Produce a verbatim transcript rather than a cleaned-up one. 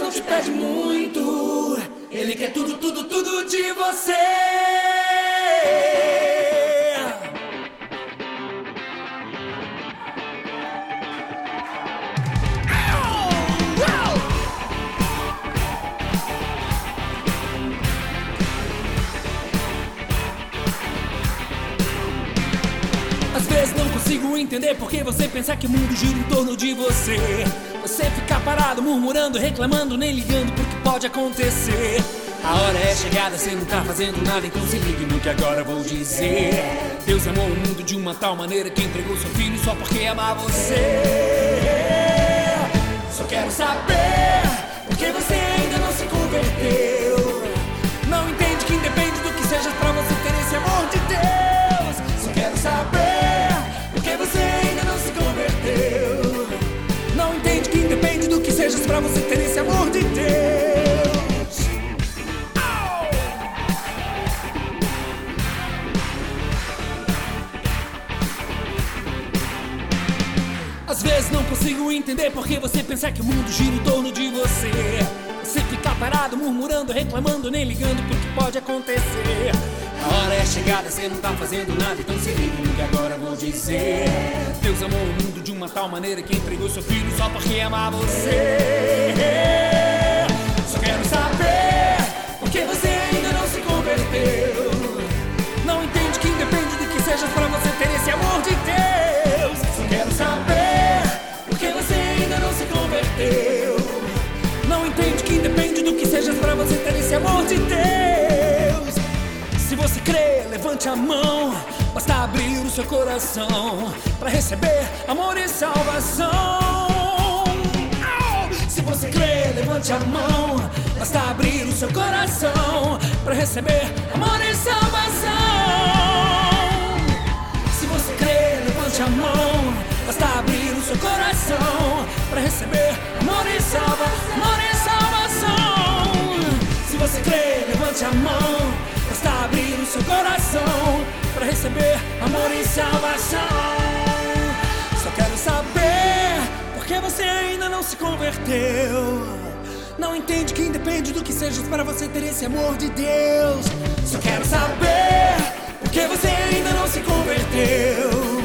não te pede muito. Ele quer tudo, tudo, tudo de você. Às vezes não consigo entender porque você pensa que o mundo gira em torno de você. Você fica parado, murmurando, reclamando, nem ligando pro que pode acontecer. A hora é chegada, você não tá fazendo nada, então se ligue no que agora vou dizer. Deus amou o mundo de uma tal maneira que entregou seu filho só porque ama você. Só quero saber por que você ainda não se converteu. Não entende que independe do que seja pra você ter esse amor de Deus. Só quero saber por que você ainda não se converteu. Não entende que independe do que seja pra você ter esse amor de Deus. Às vezes não consigo entender porque você pensa que o mundo gira em torno de você. Você fica parado, murmurando, reclamando, nem ligando pro que pode acontecer. A hora é chegada, você não tá fazendo nada, então se liga no que agora vou dizer. Deus amou o mundo de uma tal maneira que entregou seu filho só porque ama você. Só quero saber por que você ainda não se converteu. Não entende que independe do que seja pra você ter esse amor de Deus. Só quero saber por que você ainda não se converteu. Não entende que independe do que seja pra você ter esse amor de Deus. Se você crê, levante a mão. Basta abrir o seu coração pra receber amor e salvação. Se você crê, levante a mão. Basta abrir o seu coração pra receber amor e salvação. Se você crê, levante a mão. Basta abrir o seu coração pra receber amor e salva, amor e salvação. Se você crê, levante a mão. Basta abrir o seu coração pra receber amor e salvação. Só quero saber por que você ainda não se converteu. Não entende que independe do que seja para você ter esse amor de Deus. Só quero saber por que você ainda não se converteu.